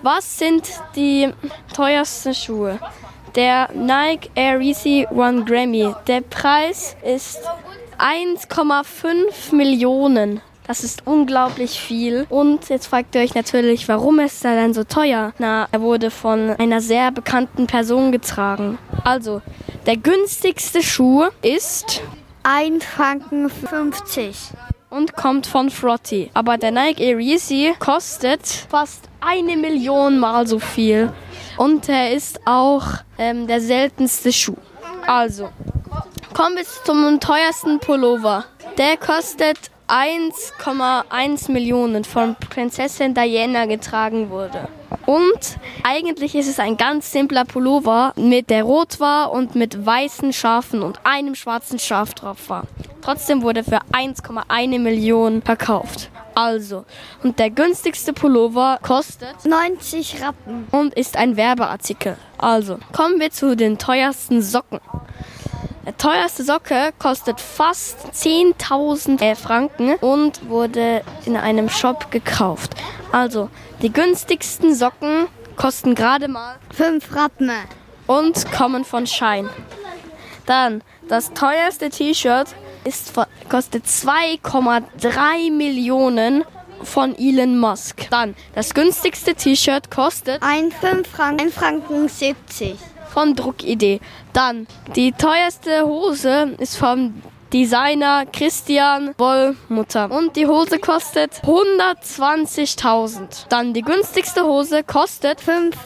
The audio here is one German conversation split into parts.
Was sind die teuersten Schuhe? Der Nike Air Yeezy One Grammy. Der Preis ist 1,5 Millionen. Das ist unglaublich viel. Und jetzt fragt ihr euch natürlich, warum ist er denn so teuer? Na, er wurde von einer sehr bekannten Person getragen. Also, der günstigste Schuh ist 1,50 Franken. Und kommt von Frotty. Aber der Nike Air Yeezy kostet fast 1 Million Mal so viel. Und er ist auch der seltenste Schuh. Also, kommen wir zum teuersten Pullover. Der kostet 1,1 Millionen von Prinzessin Diana getragen wurde. Und eigentlich ist es ein ganz simpler Pullover, der rot war und mit weißen Schafen und einem schwarzen Schaf drauf war. Trotzdem wurde er für 1,1 Millionen verkauft. Also, und der günstigste Pullover kostet 90 Rappen und ist ein Werbeartikel. Also, kommen wir zu den teuersten Socken. Der teuerste Socke kostet fast 10.000 Franken und wurde in einem Shop gekauft. Also, die günstigsten Socken kosten gerade mal 5 Rappen und kommen von Shine. Dann, das teuerste T-Shirt kostet 2,3 Millionen von Elon Musk. Dann, das günstigste T-Shirt kostet 1,70 Franken. Von Druckidee. Dann, die teuerste Hose ist vom Designer Christian Wollmutter. Und die Hose kostet 120.000. Dann, die günstigste Hose kostet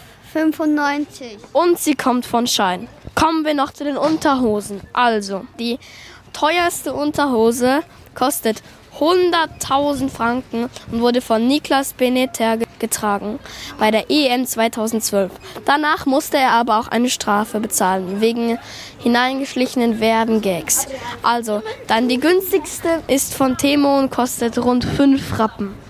5,95. und sie kommt von Shine. Kommen wir noch zu den Unterhosen. Also, die teuerste Unterhose kostet 100.000 Franken und wurde von Niklas Beneter getragen bei der EM 2012. Danach musste er aber auch eine Strafe bezahlen, wegen hineingeschlichenen Werbengags. Also, dann die günstigste ist von Temo und kostet rund 5 Rappen.